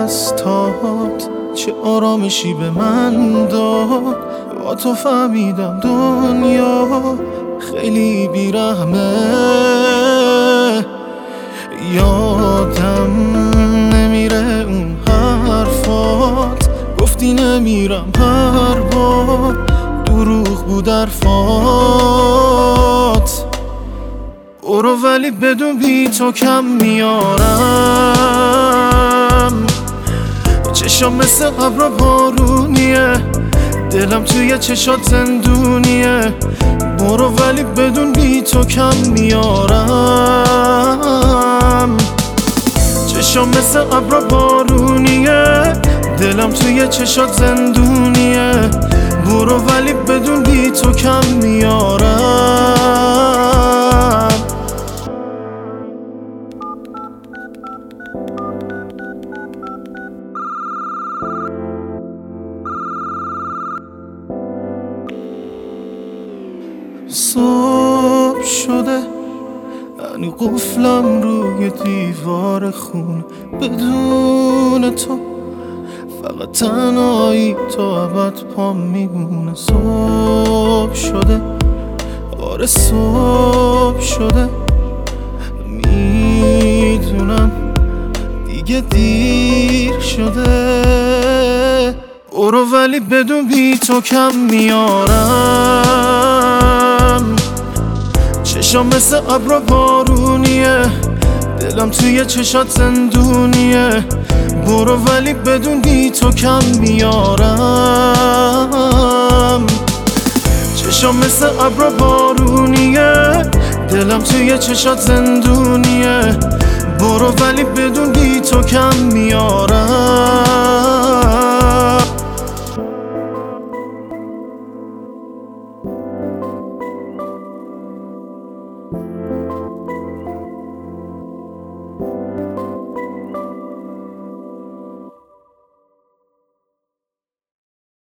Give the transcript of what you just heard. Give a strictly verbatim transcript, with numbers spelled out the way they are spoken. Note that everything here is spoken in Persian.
دستات چه آرامشی به من داد. با تو فهمیدم دنیا خیلی بیرحمه. یادم نمیره اون حرفات، گفتی نمیرم هر بار، دروغ بود حرفات. برو ولی بدون بی تو کم میارم. چشام مثل ابر بارونیه، دلم توی چشات زندونیه. برو ولی بدون بی تو کم میارم. چشام مثل ابر بارونیه، دلم توی چشات زندونیه. برو ولی بدون بی تو کم میارم. صبح شده یعنی قفلم روی دیوار خون. بدون تو فقط تنهایی تا ابد پام میمونه. صبح شده، آره صبح شده، میدونم دیگه دیر شده. برو ولی بدون بی تو کم میارم. چشام مثل ابر بارونیه، دلم توی چشات زندونیه. برو ولی بدون بی تو کم میارم. چشام مثل ابر بارونیه، دلم توی چشات زندونیه. برو ولی بدون بی تو کم میارم.